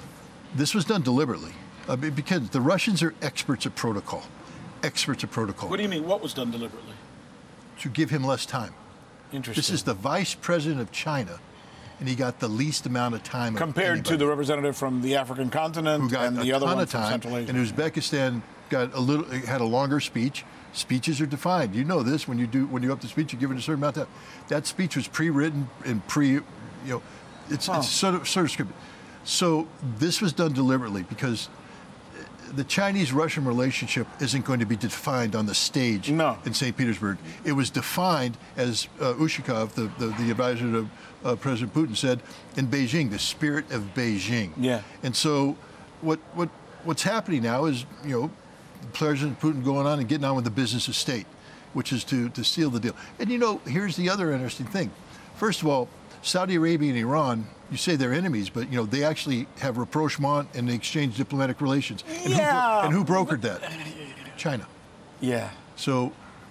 E: This was done deliberately, uh, because the Russians are experts at protocol. Experts at protocol.
A: What do you mean? What was done deliberately?
E: To give him less time.
A: Interesting.
E: This is the vice president of China, and he got the least amount of time
A: compared
E: of
A: to the representative from the African continent
E: who got
A: and
E: a
A: the other
E: ton
A: one
E: of
A: from
E: time.
A: Central Asia.
E: And Uzbekistan got a little had a longer speech. Speeches are defined. You know this when you do when you up the speech, you give it a certain amount of time. That speech was pre-written and pre, you know, it's,
A: Oh.
E: it's sort of sort of scripted. So this was done deliberately because the Chinese-Russian relationship isn't going to be defined on the stage
A: No.
E: in Saint Petersburg. It was defined, as uh, Ushakov, the, the, the advisor to uh, President Putin, said, in Beijing, the spirit of Beijing.
A: Yeah.
E: And so what what what's happening now is, you know, President Putin going on and getting on with the business of state, which is to, to seal the deal. And, you know, here's the other interesting thing. First of all, Saudi Arabia and Iran, you say they're enemies, but, you know, they actually have rapprochement and they exchange diplomatic relations. And,
A: Yeah.
E: who, and who brokered that? China.
A: Yeah.
E: So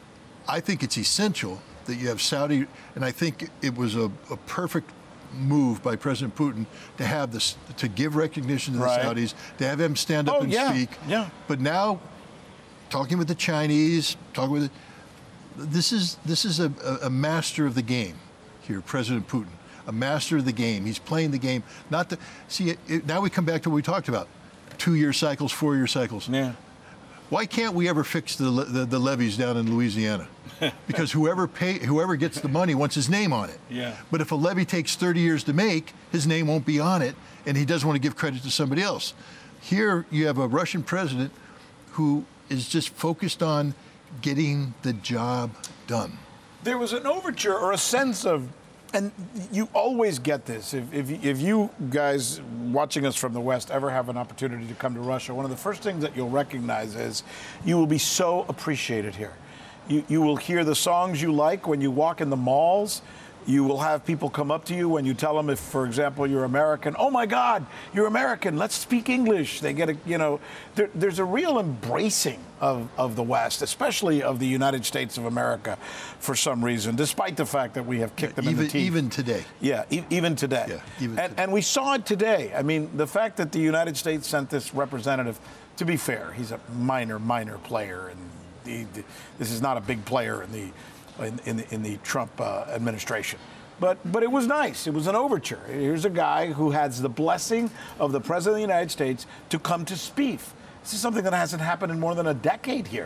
E: I think it's essential that you have Saudi, and I think it was a, a perfect move by President Putin to have this, to give recognition to the
A: Right.
E: Saudis, to have them stand up
A: Oh,
E: and
A: yeah.
E: speak.
A: Yeah.
E: But now, talking with the Chinese, talking with, the, this is this is a, a master of the game here, President Putin, a master of the game. He's playing the game. Not the see. It, it, now we come back to what we talked about: two-year cycles, four-year cycles.
A: Yeah.
E: Why can't we ever fix the, the, the levees down in Louisiana? Because whoever pay, whoever gets the money wants his name on it.
A: Yeah.
E: But if a levee takes thirty years to make, his name won't be on it, and he doesn't want to give credit to somebody else. Here you have a Russian president who is just focused on getting the job done.
A: There was an overture or a sense of, and you always get this, if, if, if you guys watching us from the West ever have an opportunity to come to Russia, one of the first things that you'll recognize is you will be so appreciated here. You, you will hear the songs you like when you walk in the malls. You will have people come up to you when you tell them if, for example, you're American. Oh, my God, you're American. Let's speak English. They get a, you know, there, there's a real embracing of, of the West, especially of the United States of America for some reason, despite the fact that we have kicked them
E: even,
A: in the teeth.
E: Even today.
A: Yeah, e- even today.
E: Yeah, even
A: and,
E: today.
A: and we saw it today. I mean, the fact that the United States sent this representative, to be fair, he's a minor, minor player, and the, the, this is not a big player in the in, in, the, in the Trump uh, administration. But but it was nice. It was an overture. Here's a guy who has the blessing of the President of the United States to come to speak. This is something that hasn't happened in more than a decade here.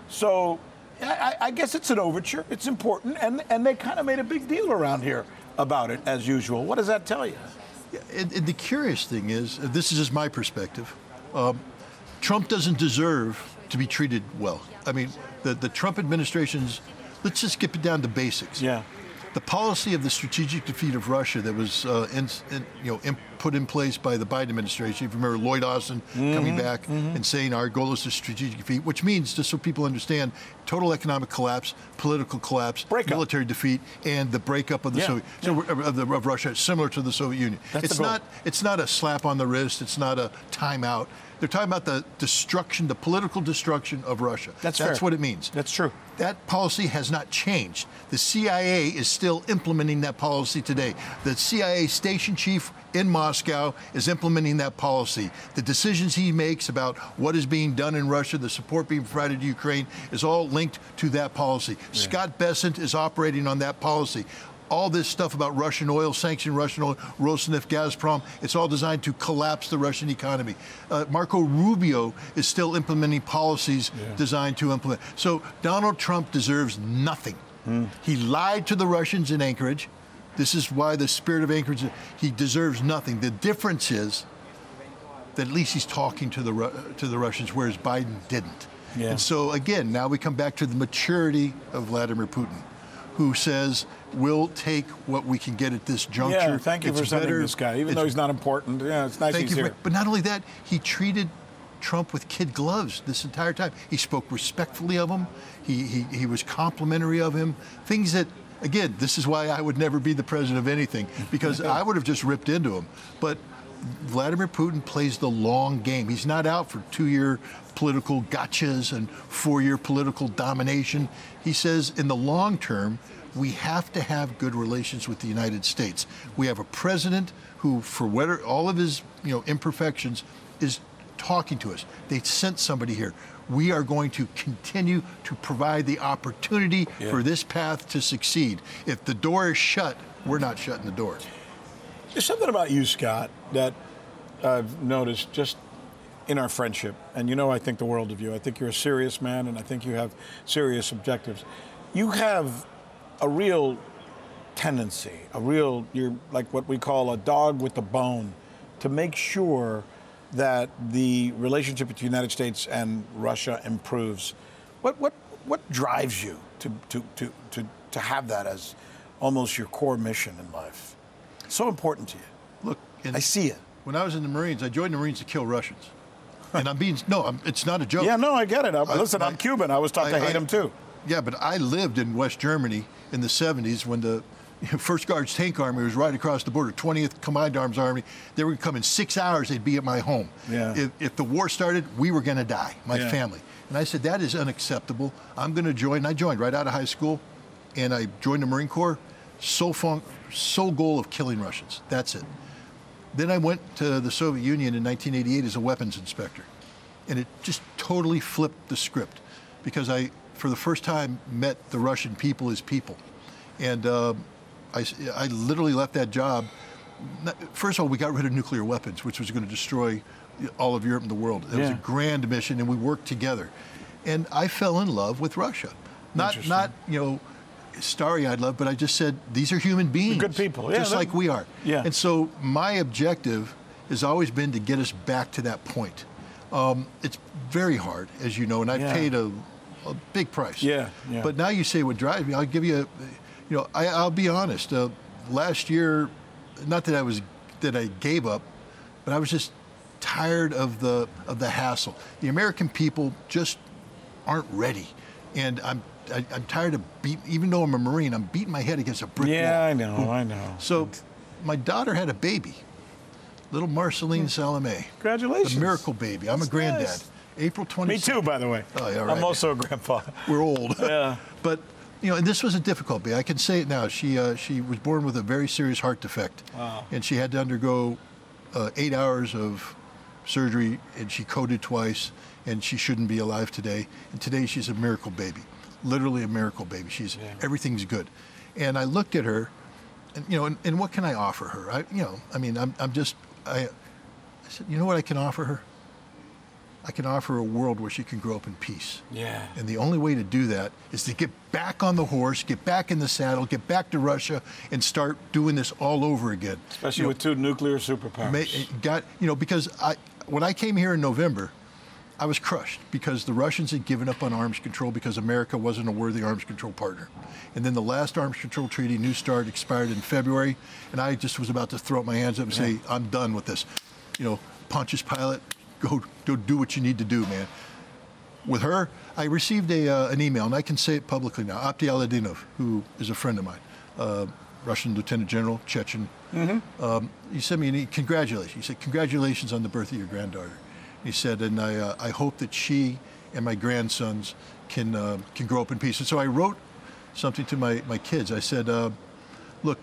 A: So I, I guess it's an overture. It's important. And, and they kind of made a big deal around here about it, as usual. What does that tell you?
E: Yeah, and, and the curious thing is, this is just my perspective, um, Trump doesn't deserve to be treated well. I mean, the, the Trump administration's, let's just get it down to basics.
A: Yeah.
E: The policy of the strategic defeat of Russia that was uh, in, in, you know, in, put in place by the Biden administration. If you remember Lloyd Austin mm-hmm, coming back mm-hmm. and saying our goal is to strategic defeat, which means, just so people understand, total economic collapse, political collapse,
A: breakup.
E: military defeat, and the breakup of the
A: yeah.
E: Soviet so,
A: yeah.
E: of, the, of Russia, similar to the Soviet Union.
A: That's
E: it's
A: the goal.
E: not. It's not a slap on the wrist. It's not a timeout. They're talking about the destruction, the political destruction of Russia.
A: That's
E: That's
A: fair.
E: what it means.
A: That's true.
E: That policy has not changed. The C I A is still implementing that policy today. The C I A station chief in Moscow is implementing that policy. The decisions he makes about what is being done in Russia, the support being provided to Ukraine, is all linked to that policy. Yeah. Scott Bessent is operating on that policy. All this stuff about Russian oil, sanctioning Russian oil, Rosneft, Gazprom, it's all designed to collapse the Russian economy. Uh, Marco Rubio is still implementing policies yeah. designed to implement. So Donald Trump deserves nothing. Mm. He lied to the Russians in Anchorage. This is why the spirit of Anchorage, he deserves nothing. The difference is that at least he's talking to the to the Russians, whereas Biden didn't. Yeah. And so, again, now we come back to the maturity of Vladimir Putin, who says, we'll take what we can get at this juncture.
A: Yeah, thank you
E: it's
A: for sending
E: better.
A: this guy, even
E: it's,
A: though he's not important. Yeah, it's nice
E: thank
A: he's
E: you
A: here.
E: For, but not only that, he treated Trump with kid gloves this entire time. He spoke respectfully of him. He he, he was complimentary of him. Things that again, this is why I would never be the president of anything, because I would have just ripped into him. But Vladimir Putin plays the long game. He's not out for two-year political gotchas and four-year political domination. He says in the long term, we have to have good relations with the United States. We have a president who, for whatever, all of his you know imperfections, is talking to us. They sent somebody here. We are going to continue to provide the opportunity yeah. for this path to succeed. If the door is shut, we're not shutting the door.
A: There's something about you, Scott, that I've noticed just in our friendship. And you know, I think the world of you. I think you're a serious man, and I think you have serious objectives. You have a real tendency, a real, you're like what we call a dog with a bone, to make sure that the relationship between the United States and Russia improves. What what what drives you to to to to, to have that as almost your core mission in life? It's so important to you.
E: Look,
A: I see it.
E: When I was in the Marines, I joined the Marines to kill Russians. And I'm being, no, I'm, it's not a joke.
A: Yeah, no, I get it. I, I, listen, I, I'm Cuban. I was taught I, to hate them too.
E: Yeah, but I lived in West Germany in the seventies when the First Guards Tank Army was right across the border, twentieth Combined Arms Army. They would come in six hours, they'd be at my home.
A: Yeah.
E: If, if the war started, we were going to die, my
A: yeah.
E: family. And I said, that is unacceptable. I'm going to join. And I joined right out of high school, and I joined the Marine Corps. Sole, fun- sole goal of killing Russians. That's it. Then I went to the Soviet Union in nineteen eighty-eight as a weapons inspector. And it just totally flipped the script, because I, for the first time, met the Russian people as people. And uh, I, I literally left that job. First of all, we got rid of nuclear weapons, which was going to destroy all of Europe and the world. It yeah. was a grand mission, and we worked together. And I fell in love with Russia. Not, not you know, starry-eyed love, but I just said, these are human beings.
A: Good people. Yeah,
E: just like we are.
A: Yeah.
E: And so my objective has always been to get us back to that point. Um, it's very hard, as you know, and I've yeah. paid a, a big price.
A: Yeah, yeah.
E: But now you say what drives me. I'll give you a, you know, I, I'll be honest. Uh, last year, not that I was, that I gave up, but I was just tired of the of the hassle. The American people just aren't ready, and I'm I, I'm tired of beating. Even though I'm a Marine, I'm beating my head against a brick
A: yeah,
E: wall.
A: Yeah, I know,
E: Boom.
A: I know.
E: So, my daughter had a baby. Little Marceline Salome.
A: Congratulations.
E: The miracle baby. I'm
A: That's
E: a granddad.
A: Nice.
E: April twenty-sixth.
A: Me too, by the way.
E: Oh, yeah, right.
A: I'm also a grandpa.
E: We're old.
A: Yeah.
E: But, you know, and this was a difficult baby. I can say it now. She uh, she was born with a very serious heart defect.
A: Wow.
E: And she had to undergo uh, eight hours of surgery, and she coded twice, and she shouldn't be alive today. And today she's a miracle baby. Literally a miracle baby. She's
A: yeah.
E: everything's good. And I looked at her, and, you know, and, and what can I offer her? I, you know, I mean, I'm, I'm just, I, I said, you know what I can offer her? I can offer her a world where she can grow up in peace.
A: Yeah.
E: And the only way to do that is to get back on the horse, get back in the saddle, get back to Russia, and start doing this all over again.
A: Especially
E: you
A: with
E: know,
A: two nuclear superpowers.
E: May, got, you know, because I, when I came here in November, I was crushed because the Russians had given up on arms control because America wasn't a worthy arms control partner. And then the last arms control treaty, New START, expired in February, and I just was about to throw up my hands up and say, yeah. I'm done with this. You know, Pontius Pilate, go, go do what you need to do, man. With her, I received a, uh, an email, and I can say it publicly now. Abdi Aladinov, who is a friend of mine, uh, Russian Lieutenant General, Chechen. Mm-hmm. Um, he sent me an e- congratulations. He said, congratulations on the birth of your granddaughter. He said, and I, uh, I hope that she and my grandsons can uh, can grow up in peace. And so I wrote something to my, my kids. I said, uh, look,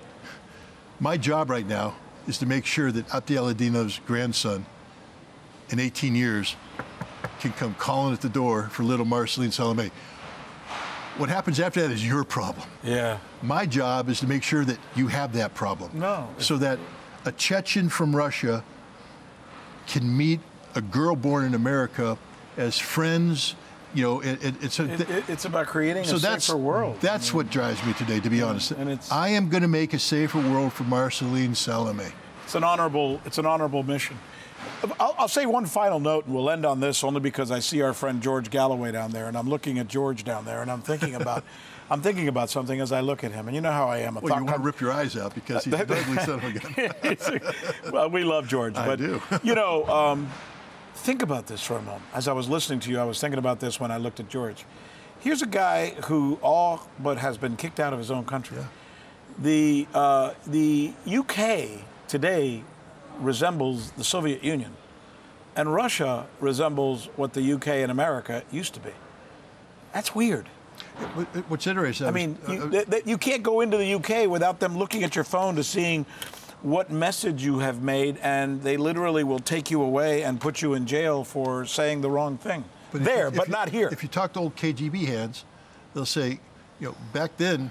E: my job right now is to make sure that Abdi Aladinov's grandson in eighteen years can come calling at the door for little Marceline Salome. What happens after that is your problem.
A: Yeah.
E: My job is to make sure that you have that problem.
A: No.
E: So that a Chechen from Russia can meet a girl born in America as friends. You know, it, it, it's a,
A: it, it, it's about creating
E: so
A: a
E: that's,
A: safer world.
E: That's what drives me today, to be honest.
A: And it's,
E: I am going to make a safer world for Marceline Salome.
A: It's an honorable. It's an honorable mission. I'll, I'll say one final note, and we'll end on this only because I see our friend George Galloway down there, and I'm looking at George down there, and I'm thinking about, I'm thinking about something as I look at him. And you know how I am. A
E: well, you want to rip your eyes out because he's a ugly son of a gun.
A: Well, we love George.
E: I
A: but,
E: do.
A: You know, um, think about this for a moment. As I was listening to you, I was thinking about this when I looked at George. Here's a guy who all but has been kicked out of his own country.
E: Yeah.
A: The, uh, the U K today resembles the Soviet Union, and Russia resembles what the U K and America used to be. That's weird.
E: What's interesting,
A: I mean, you, th- th- you can't go into the U K without them looking at your phone to seeing what message you have made, and they literally will take you away and put you in jail for saying the wrong thing.
E: But
A: there,
E: if, if
A: but
E: you,
A: not here.
E: If you talk to old K G B hands, they'll say, you know, back then,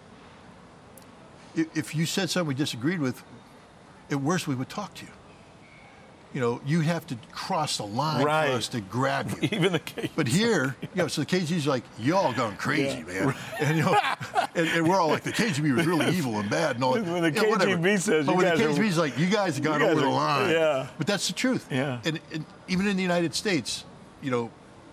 E: if, if you said something we disagreed with, at worst we would talk to you. You know, you have to cross the line
A: right.
E: for us to grab you.
A: Even the K G B.
E: But here, you know, so the K G B's like, y'all gone crazy, yeah. man. And, you know, and, and we're all like, the K G B was really evil and bad and all that.
A: When the
E: you know,
A: K G B says,
E: but
A: you
E: when
A: guys
E: the K G B's
A: are,
E: like, you guys have gone
A: guys
E: over the
A: are,
E: line.
A: Yeah.
E: But that's the truth.
A: Yeah.
E: And, and even in the United States, you know,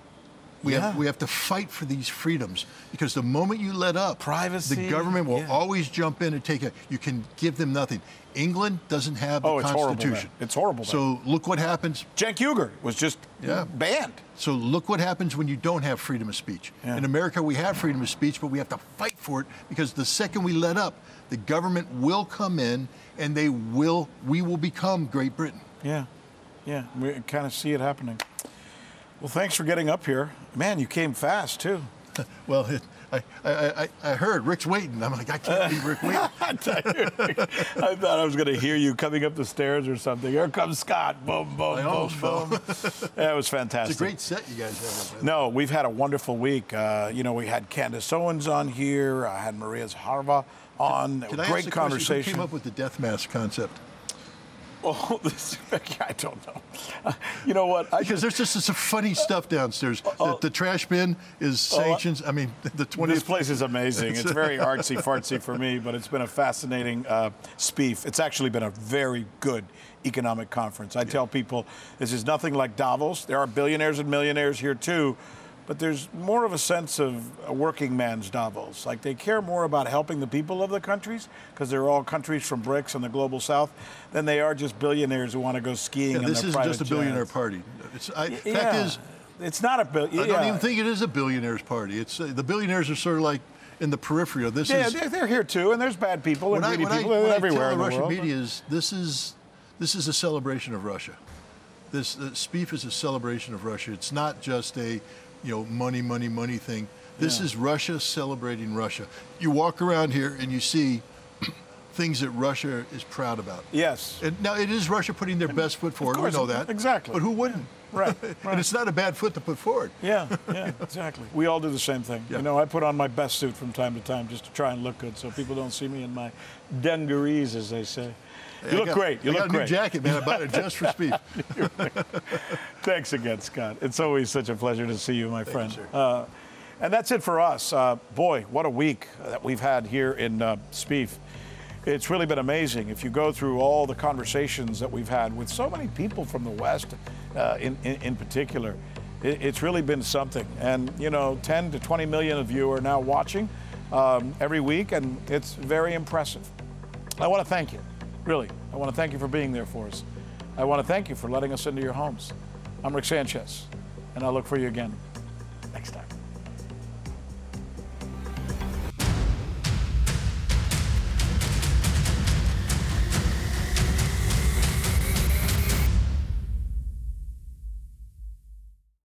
E: we
A: yeah.
E: have we have to fight for these freedoms, because the moment you let up,
A: privacy,
E: the government will
A: yeah.
E: always jump in and take it. You can give them nothing. England doesn't have the
A: oh, it's
E: Constitution.
A: Horrible, it's horrible.
E: So
A: man.
E: look what happens.
A: Cenk Uygur was just
E: yeah.
A: banned.
E: So look what happens when you don't have freedom of speech.
A: Yeah.
E: In America, we have freedom of speech, but we have to fight for it, because the second we let up, the government will come in and they will. We will become Great Britain.
A: Yeah, yeah. We kind of see it happening. Well, thanks for getting up here. Man, you came fast, too.
E: Well, it, I, I, I, I heard Rick's waiting. I'm like, I can't leave Rick waiting.
A: I thought I was going to hear you coming up the stairs or something. Here comes Scott. Boom, boom,
E: I
A: boom, boom. That was fantastic.
E: It's a great set you guys have.
A: No, we've had a wonderful week. Uh, you know, we had Candace Owens on here. I had Maria Zaharova on.
E: Can I
A: Great
E: ask
A: conversation.
E: Who came up with the death mask concept?
A: Oh, this, I don't know. Uh, you know what? I
E: because
A: just,
E: there's just some funny stuff downstairs.
A: Uh,
E: the, the trash bin is sanctions. Uh, I mean, the twentieth.
A: This place is amazing. It's very artsy fartsy for me, but it's been a fascinating uh, spief. It's actually been a very good economic conference. I yeah. tell people this is nothing like Davos. There are billionaires and millionaires here too, but there's more of a sense of a working man's Davos. Like they care more about helping the people of the countries, because they're all countries from BRICS and the global south, than they are just billionaires who want to go skiing
E: yeah,
A: in
E: this
A: their
E: isn't
A: private
E: just a billionaire
A: jets.
E: party. It's, I,
A: yeah.
E: Fact is,
A: it's not a billionaire.
E: I don't even think it is a billionaires party. It's uh, the billionaires are sort of like in the periphery of this.
A: Yeah,
E: is,
A: they're, they're here too, and there's bad people and
E: when
A: greedy
E: I,
A: people
E: I, when
A: everywhere
E: I tell
A: in
E: the
A: the
E: Russian
A: world.
E: media is this is this is a celebration of Russia. This uh, spief is a celebration of Russia. It's not just a you know, money, money, money thing. This
A: yeah.
E: is Russia celebrating Russia. You walk around here and you see things that Russia is proud about.
A: Yes.
E: And now it is Russia putting their best foot forward.
A: Of course,
E: we know that.
A: Exactly.
E: But who wouldn't?
A: Right. right.
E: And it's not a bad foot to put forward.
A: Yeah, yeah, exactly. We all do the same thing. Yeah. You know, I put on my best suit from time to time just to try and look good, so people don't see me in my dungarees, as they say. You
E: hey,
A: look
E: got,
A: great. You
E: I
A: look
E: got a
A: great.
E: new jacket, man. I bought it just for speed.
A: Thanks again, Scott. It's always such a pleasure to see you, my
E: Thank
A: friend.
E: You,
A: uh, and that's it for us. Uh, boy, what a week that we've had here in uh, Spief. It's really been amazing. If you go through all the conversations that we've had with so many people from the West, uh, in, in, in particular, it, it's really been something. And, you know, ten to twenty million of you are now watching um, every week, and it's very impressive. I want to thank you. Really, I want to thank you for being there for us. I want to thank you for letting us into your homes. I'm Rick Sanchez, and I'll look for you again next time.